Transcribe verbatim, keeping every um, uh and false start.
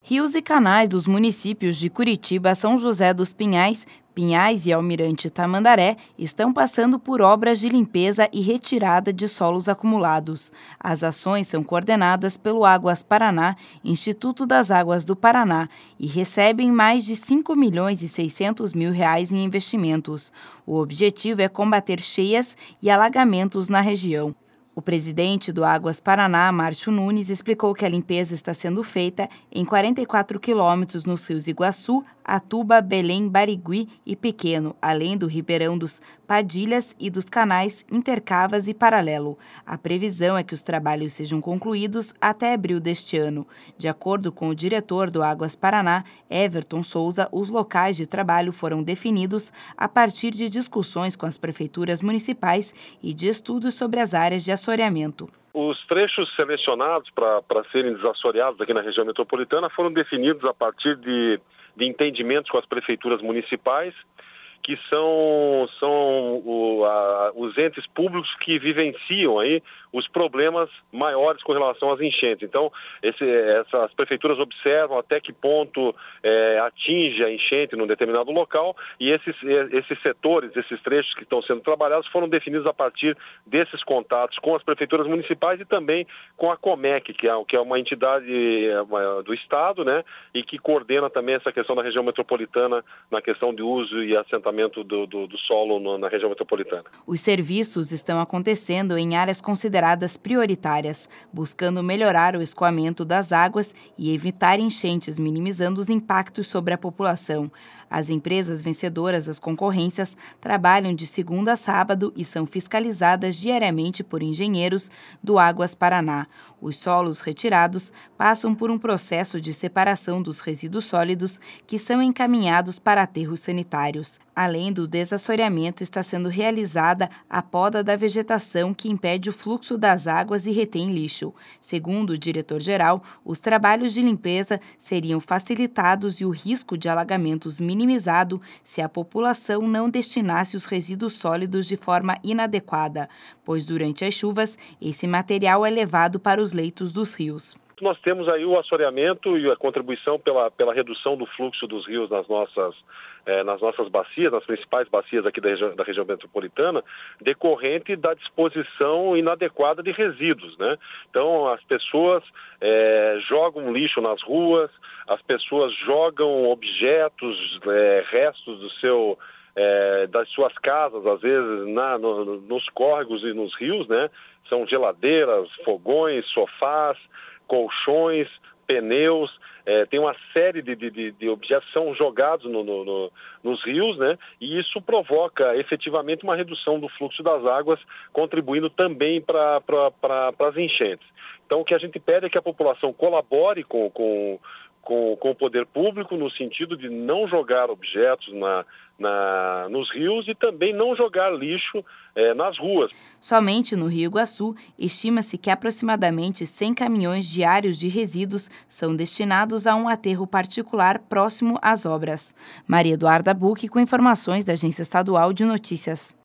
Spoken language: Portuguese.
Rios e canais dos municípios de Curitiba, São José dos Pinhais, Pinhais e Almirante Tamandaré estão passando por obras de limpeza e retirada de solos acumulados. As ações são coordenadas pelo Águas Paraná, Instituto das Águas do Paraná, e recebem mais de cinco milhões e seiscentos mil reais em investimentos. O objetivo é combater cheias e alagamentos na região. O presidente do Águas Paraná, Márcio Nunes, explicou que a limpeza está sendo feita em quarenta e quatro quilômetros nos rios Iguaçu, Atuba, Belém, Barigui e Pequeno, além do Ribeirão dos Padilhas e dos canais Intercavas e Paralelo. A previsão é que os trabalhos sejam concluídos até abril deste ano. De acordo com o diretor do Águas Paraná, Everton Souza, os locais de trabalho foram definidos a partir de discussões com as prefeituras municipais e de estudos sobre as áreas de assoreamento. Os trechos selecionados para serem desassoreados aqui na região metropolitana foram definidos a partir de, de entendimentos com as prefeituras municipais, que são, são o, a, os entes públicos que vivenciam aí os problemas maiores com relação às enchentes. Então, esse, essas prefeituras observam até que ponto é, atinge a enchente num determinado local e esses, esses setores, esses trechos que estão sendo trabalhados foram definidos a partir desses contatos com as prefeituras municipais e também com a Comec, que é, que é uma entidade do Estado, né, e que coordena também essa questão da região metropolitana na questão de uso e assentamento Do, do, do solo no, na região metropolitana. Os serviços estão acontecendo em áreas consideradas prioritárias, buscando melhorar o escoamento das águas e evitar enchentes, minimizando os impactos sobre a população. As empresas vencedoras das concorrências trabalham de segunda a sábado e são fiscalizadas diariamente por engenheiros do Águas Paraná. Os solos retirados passam por um processo de separação dos resíduos sólidos que são encaminhados para aterros sanitários. Além do desassoreamento, está sendo realizada a poda da vegetação que impede o fluxo das águas e retém lixo. Segundo o diretor-geral, os trabalhos de limpeza seriam facilitados e o risco de alagamentos minimizado se a população não destinasse os resíduos sólidos de forma inadequada, pois durante as chuvas esse material é levado para os leitos dos rios. Nós temos aí o assoreamento e a contribuição pela, pela redução do fluxo dos rios nas nossas, eh, nas nossas bacias, nas principais bacias aqui da região, da região metropolitana, decorrente da disposição inadequada de resíduos, né? Então, as pessoas eh, jogam lixo nas ruas, as pessoas jogam objetos, eh, restos do seu... É, das suas casas, às vezes na, no, nos córregos e nos rios, né? São geladeiras, fogões, sofás, colchões, pneus, é, tem uma série de, de, de objetos que são jogados no, no, no, nos rios, né? E isso provoca efetivamente uma redução do fluxo das águas, contribuindo também para pra, as enchentes. Então, o que a gente pede é que a população colabore com, com Com, com o poder público no sentido de não jogar objetos na, na, nos rios e também não jogar lixo é, nas ruas. Somente no Rio Iguaçu, estima-se que aproximadamente cem caminhões diários de resíduos são destinados a um aterro particular próximo às obras. Maria Eduarda Buch, com informações da Agência Estadual de Notícias.